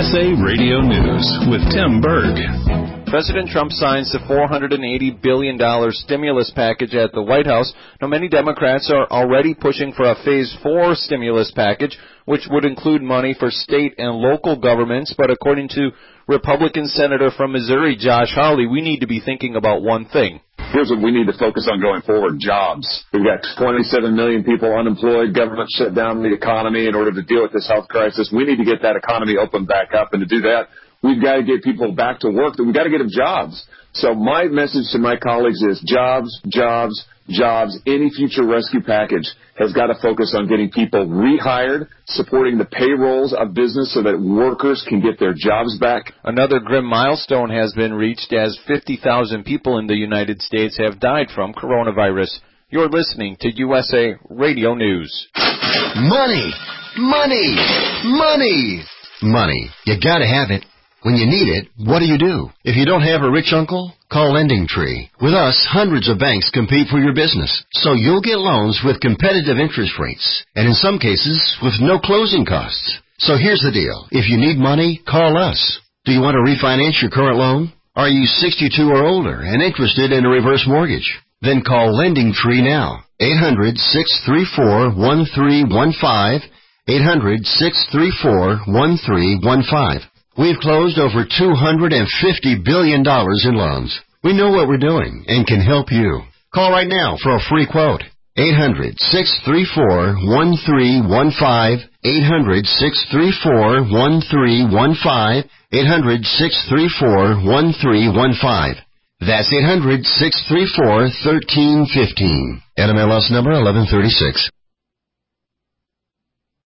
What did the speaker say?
USA Radio News with Tim Berg. President Trump signs the $480 billion stimulus package at the White House. Now, many Democrats are already pushing for a Phase 4 stimulus package, which would include money for state and local governments. But according to Republican Senator from Missouri, Josh Hawley, we need to be thinking about one thing. Here's what we need to focus on going forward, jobs. We've got 27 million people unemployed. Government shut down the economy in order to deal with this health crisis. We need to get that economy opened back up, and to do that, we've got to get people back to work. We've got to get them jobs. So my message to my colleagues is jobs, jobs, jobs. Any future rescue package has got to focus on getting people rehired, supporting the payrolls of business so that workers can get their jobs back. Another grim milestone has been reached as 50,000 people in the United States have died from coronavirus. You're listening to USA Radio News. Money, money, money, money. You got to have it. When you need it, what do? If you don't have a rich uncle, call LendingTree. With us, hundreds of banks compete for your business, so you'll get loans with competitive interest rates, and in some cases, with no closing costs. So here's the deal. If you need money, call us. Do you want to refinance your current loan? Are you 62 or older and interested in a reverse mortgage? Then call LendingTree now. 800-634-1315. 800-634-1315. We've closed over $250 billion in loans. We know what we're doing and can help you. Call right now for a free quote. 800-634-1315. 800-634-1315. 800-634-1315. That's 800-634-1315. NMLS number 1136.